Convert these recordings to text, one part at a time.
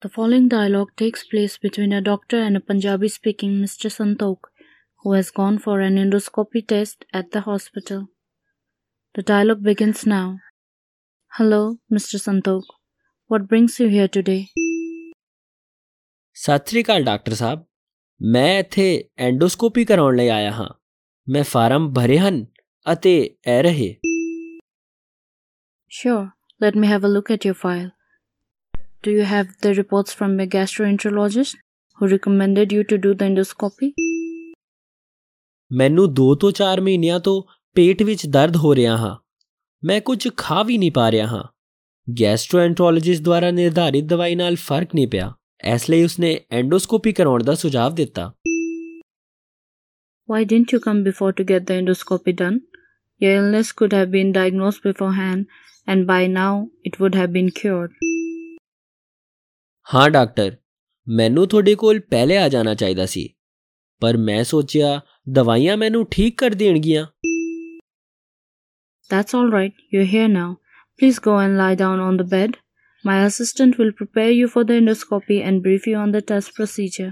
The following dialogue takes place between a doctor and a Punjabi-speaking Mr. Santokh, who has gone for an endoscopy test at the hospital. The dialogue begins now. Hello, Mr. Santokh. What brings you here today? Sat Sri Akal doctor ਸਾਹਿਬ, ਮੈਂ ਇੱਥੇ endoscopy ਕਰਾਉਣ ਲਈ ਆਇਆ ਹਾਂ। ਮੈਂ farm ਭਰੇ ਹਨ ਅਤੇ ਇਹ ਰਹੇ। Sure, let me have a look at your file. Do you have the reports from your gastroenterologist who recommended you to do the endoscopy? ਮੈਨੂੰ 2 ਤੋਂ 4 ਮਹੀਨਿਆਂ ਤੋਂ ਪੇਟ ਵਿੱਚ ਦਰਦ ਹੋ ਰਿਹਾ ਹਾਂ। ਮੈਂ ਕੁਝ ਖਾ ਵੀ ਨਹੀਂ ਪਾ ਰਿਹਾ ਹਾਂ। ਗੈਸਟ੍ਰੋਐਂਟਰੋਲੋਜਿਸਟ ਦੁਆਰਾ ਨਿਰਧਾਰਿਤ ਦਵਾਈ ਨਾਲ ਫਰਕ ਨਹੀਂ ਪਿਆ, ਇਸ ਲਈ ਉਸਨੇ ਐਂਡੋਸਕੋਪੀ ਕਰਾਉਣ ਦਾ ਸੁਝਾਅ ਦਿੱਤਾ। Why didn't you come before to get the endoscopy done? Your illness could have been diagnosed beforehand and by now it would have been cured. ਹਾਂ ਡਾਕਟਰ, ਮੈਨੂੰ ਤੁਹਾਡੇ ਕੋਲ ਪਹਿਲੇ ਆ ਜਾਣਾ ਚਾਹੀਦਾ ਸੀ, ਪਰ ਮੈਂ ਸੋਚਿਆ ਦਵਾਈਆਂ ਮੈਨੂੰ ਠੀਕ ਕਰ ਦੇਣਗੀਆਂ। That's all right, you're here now. Please go and lie down on the bed. My assistant will prepare you for the endoscopy and brief you on the test procedure.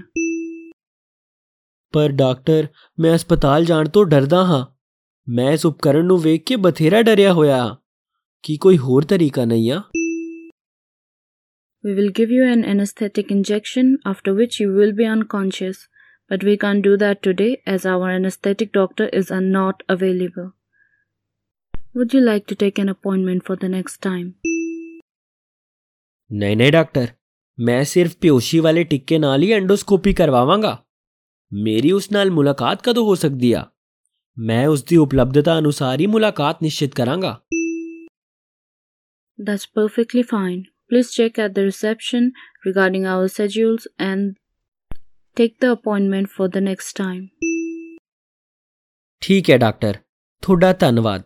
ਪਰ ਡਾਕਟਰ, ਮੈਂ ਹਸਪਤਾਲ ਜਾਣ ਤੋਂ ਡਰਦਾ ਹਾਂ। ਮੈਂ ਇਸ ਉਪਕਰਨ ਨੂੰ ਵੇਖ ਕੇ ਬਥੇਰਾ ਡਰਿਆ ਹੋਇਆ ਹਾਂ। ਕੀ ਕੋਈ ਹੋਰ ਤਰੀਕਾ ਨਹੀਂ ਆ? We will give you an anesthetic injection, after which you will be unconscious. But we can't do that today as our anesthetic doctor is not available. Would you like to take an appointment for the next time? ਨਹੀਂ doctor, ਮੈਂ ਸਿਰਫ ਬੇਹੋਸ਼ੀ ਵਾਲੇ ਟਿੱਕੇ ਨਾਲ ਹੀ endoscopy ਕਰਵਾਵਾਂਗਾ। ਮੇਰੀ ਉਸ ਨਾਲ ਮੁਲਾਕਾਤ ਕਦੋਂ ਹੋ ਸਕਦੀ ਆ? ਮੈਂ ਉਸ ਦੀ ਉਪਲਬਧਤਾ ਅਨੁਸਾਰ ਹੀ ਮੁਲਾਕਾਤ ਨਿਸ਼ਚਿਤ ਕਰਾਂਗਾ। That's perfectly fine. Please check at the reception regarding our schedules and take the appointment for the next time. ਠੀਕ ਹੈ ਡਾਕਟਰ, ਤੁਹਾਡਾ ਧੰਨਵਾਦ।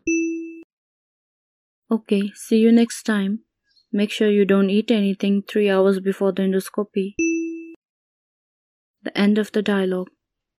Okay, see you next time. Make sure you don't eat anything 3 hours before the endoscopy. The end of the dialogue.